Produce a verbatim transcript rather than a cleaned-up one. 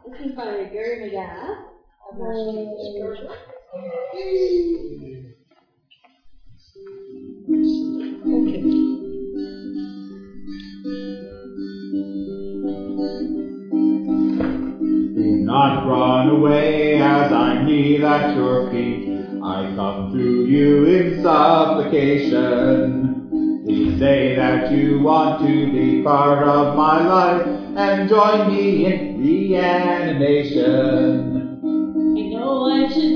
This is by Gary McGath. I'm not sure. Do not run away as I kneel at your feet. I come to you in supplication. Please say that you want to be part of my life and join me in reanimation. I know I should